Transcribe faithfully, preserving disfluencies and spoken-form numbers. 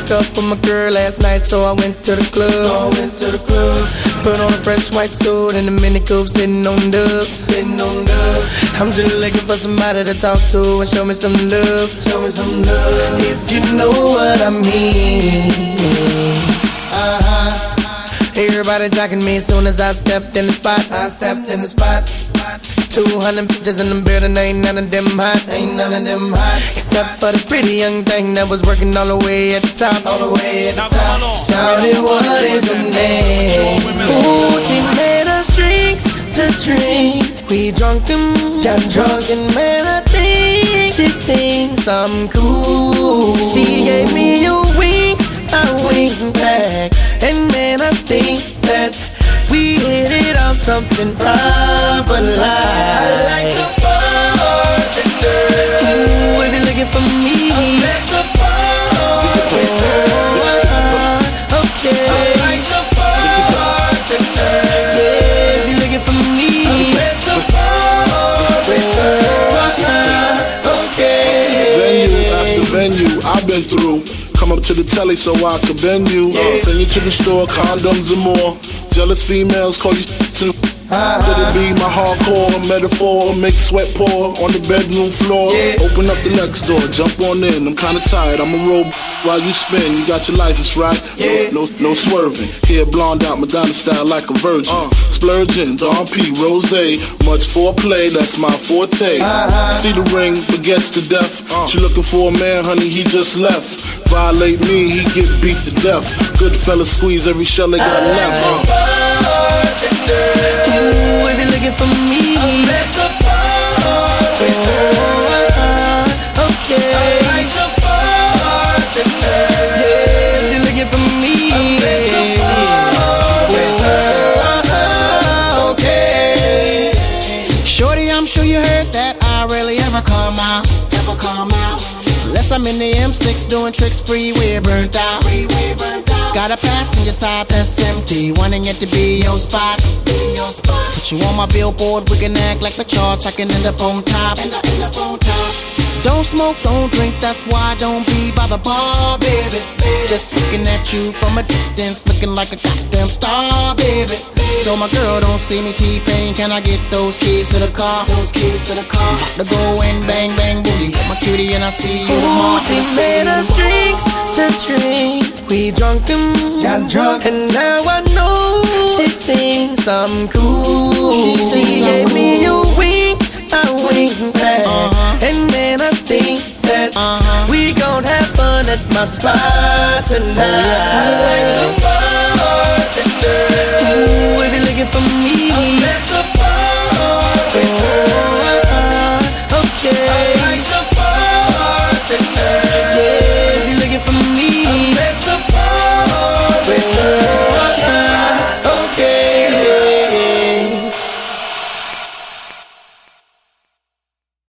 broke up with my girl last night, so I went to the club. So I went to the club. Put on a fresh white suit and a mini coupe, sitting on dubs. Sitting on dubs. I'm just looking for somebody to talk to and show me some love. Show me some love. If you know what I mean. Uh-huh. Everybody jacking me as soon as I stepped in the spot. I stepped in the spot. Two hundred bitches in the building, ain't none of them hot. Ain't none of them hot. Except for this pretty young thing that was working all the way at the top. All the way at the top. Shouted, what is your name? Ooh, she made us drinks to drink. We drunk them, got drunk, and man, I think she thinks I'm cool. She gave me a wink, I winked back, and man, I think that we hit it off something proper like. I like the bartender. Ooh, if you're looking for me, I'm at the bartender. Uh, okay. I like the bartender. Yeah, if you're looking for me, I'm at the bartender. Uh, okay. Venue after venue, I've been through. Come up to the telly so I can bend you. Uh, send you to the store, condoms and more. Jealous females call you to uh-huh. Could it be my hardcore metaphor? Make sweat pour on the bedroom floor. Yeah. Open up the next door, jump on in. I'm kinda tired, I'm a roll while you spin. You got your license right? Yeah. No, no, no swerving. Hair blonde out, Madonna style like a virgin. Uh. Splurging, Don P, Rose. Much foreplay, that's my forte. Uh-huh. See the ring, forgets to death. Uh. She looking for a man, honey, he just left. Violate me, he get beat to death. Good fella squeeze every shell they got left. Uh. Ooh, if you're looking for me, I'm at the bartender. Oh, okay. I like the bartender. Yeah, if you're looking for me, I'm at the bartender. Okay. Shorty, I'm sure you heard that I rarely ever come out. Ever come out. Unless I'm in the M six doing tricks, freeway burnt out. Freeway burnt out. Got a passenger side that's empty, wanting it to be your spot. Be your spot. Put you on my billboard, we can act like the charts. I can end up on top. End up, end up on top. Don't smoke, don't drink, that's why I don't be by the bar, baby. Just looking at you from a distance, looking like a goddamn star, baby. So my girl don't see me T-Pain, can I get those keys to the car? Those keys to the car. To go and bang, bang, booty. Get my cutie and I see you tomorrow. She made us drinks to drink. We drunk them, got drunk, and now I know she thinks I'm cool. She, she gave me a wink, I wink back, uh-huh. And man, I think that uh-huh. we gon' have fun at my spot tonight. Oh, yes,